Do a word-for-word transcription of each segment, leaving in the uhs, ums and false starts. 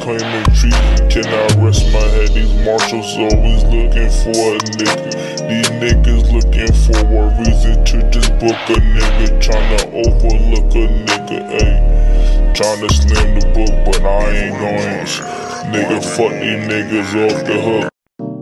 claiming treatment. Cannot rest my head, these marshals always looking for a nigga. These niggas looking for a reason to just book a nigga. Tryna overlook a nigga, ayy. Tryna slam the book, but I ain't going. Nigga, fuck these niggas off the hook.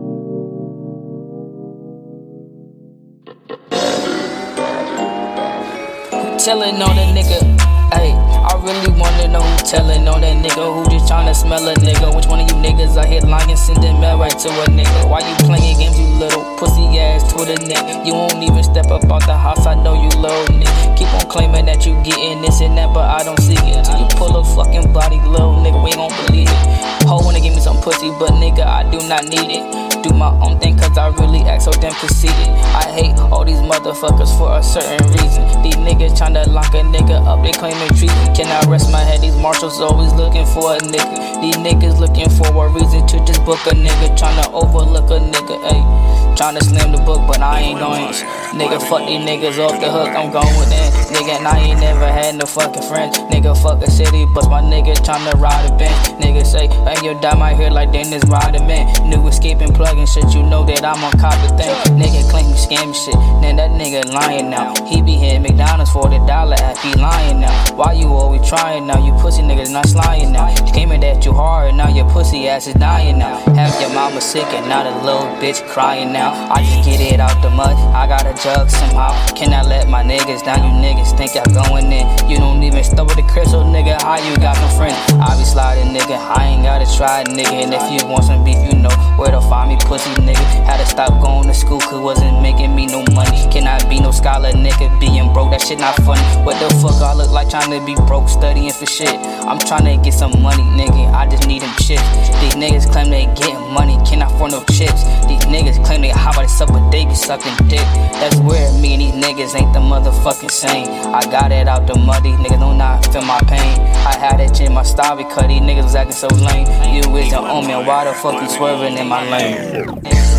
Tellin' on a nigga, ayy. I really wanna know who tellin' on that nigga, who just tryna smell a nigga. Which one of you niggas out here lying, sending mail right to a nigga? Why you playing games, you little pussy ass Twitter nigga? You won't even step up out the house, I know you little nigga. Keep on claiming that you gettin' this and that, but I don't see it. Till you pull a fucking body, little nigga, we gon' believe it. Ho wanna give me some pussy, but nigga, I do not need it. Do my own thing cause I really act so damn conceited. I hate all these motherfuckers for a certain reason. These niggas tryna lock a nigga up, they claiming treatment. Can I rest my head? These marshals always looking for a nigga. These niggas looking for a reason to just book a nigga. Tryna overlook a nigga, ayy. Tryna slam the book, but I ain't going. Nigga, fuck these niggas off the hook, I'm going with them. Nigga, and I ain't never had no fucking friends. Nigga, fuck a city, but my nigga tryna ride a bench. Nigga say, hey, you die my hair like Dennis Rodman. New escaping plugging shit, you know that I'm on cop the thing. Nigga claim me scam shit, then that nigga lying now. He be hitting McDonald's for the dollar app, he lying now. Why you always trying now? You pussy niggas not slying now. You came in that you hard, now your pussy ass is dying now. Have your mama sick and now the little bitch crying now. I just get it out the mud, I got a jug somehow. Cannot let my niggas down, you niggas think y'all going in. You don't even start with the crystal, nigga, how you got no friends? I be sliding, nigga, I ain't gotta try, nigga. And if you want some beef, you know where to find me, pussy, nigga. Had to stop going to school cause wasn't making me no money. Cannot be no scholar, nigga, being broke, that shit not funny. What the fuck I look like trying to be broke, studying for shit? I'm trying to get some money, nigga, I just need them chips. These niggas claim they getting money, cannot afford no chips. These niggas claim they hot by the sub, but they be sucking dick. That's weird, me and these niggas ain't the motherfucking same. I got it out the muddy, niggas don't not feel my pain. I had it in my style because these niggas was acting so lame. You isn't on me, why the fuck you swerving in my lane?